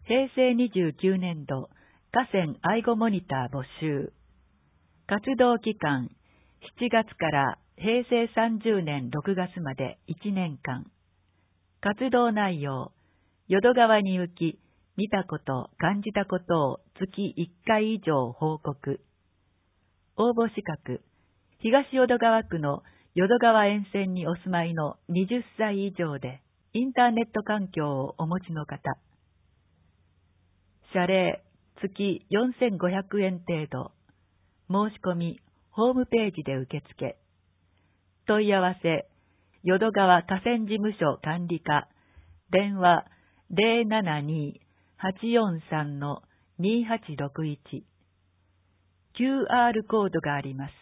平成29年度河川愛護モニター募集。活動期間7月から平成30年6月まで1年間。活動内容、淀川に行き、見たこと、感じたことを月1回以上報告。応募資格、東淀川区の淀川沿線にお住まいの20歳以上で、インターネット環境をお持ちの方。謝礼、月4500円程度。申し込み、ホームページで受付。問い合わせ、淀川河川事務所管理課、電話 072-843-2861。QR コードがあります。